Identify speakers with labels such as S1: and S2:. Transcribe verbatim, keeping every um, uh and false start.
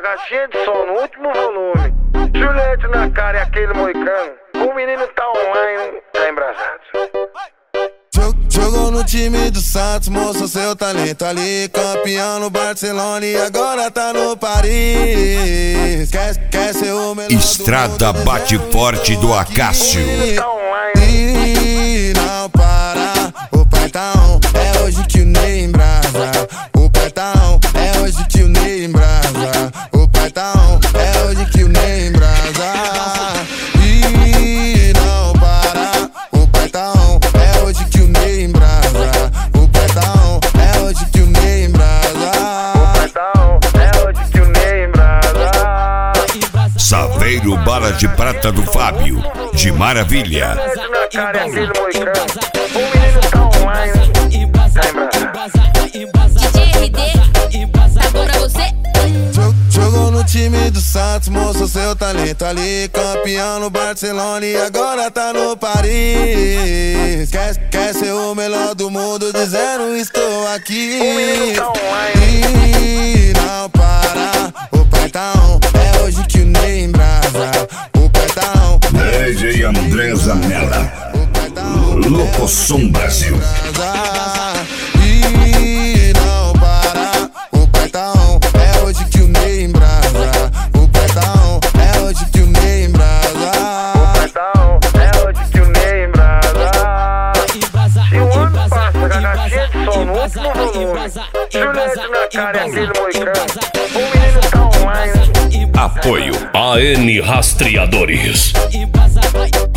S1: caixinha de som no último volume. Juliette na cara e aquele moicano. O menino tá online, tá embrasado.
S2: Jogou no time do Santos, mostrou seu talento ali. Campeão no Barcelona e agora tá no Paris. Quer, quer ser o melhor
S3: Estrada Bate Forte do Acácio.
S1: Tá online.
S2: E não para, o pai tá on. É hoje que o Ney embrasa. O pai tá on, é hoje que o Ney embrasa. O pai tá on, é hoje que o Ney embrasa. E não para, o pai tá on, é hoje que o Ney embrasa. O pai tá on, é hoje que o Ney embrasa.
S1: O pai tá on, é hoje que o Ney embrasa.
S3: Saveiro Bala de Prata do Fábio, de Maravilha.
S1: Na cara e aquele moicano. O menino tá online, tá embrasado.
S4: D J R D, tá bom pra você?
S2: Jogou no time do Santos, mostrou seu talento ali. Campeão no Barcelona e agora tá no Paris. Quer, quer ser o melhor do mundo, dizendo estou aqui.
S1: O menino tá online.
S2: E não para, o pai tá on, é hoje que o Ney embrasa. O pai tá on,
S3: D J André Zanella,
S2: o pai tá on,
S3: Locosom Brasil.
S2: E não para, o pai tá on, é hoje que o Ney embrasa. O pai tá on, é hoje que o Ney embrasa.
S1: O pai tá on, é hoje que o Ney embrasa. E o ano passa com a caixinha de som no último volume. Juliette na cara e aquele moicano. O menino tá online.
S3: Apoio A N Rastreadores.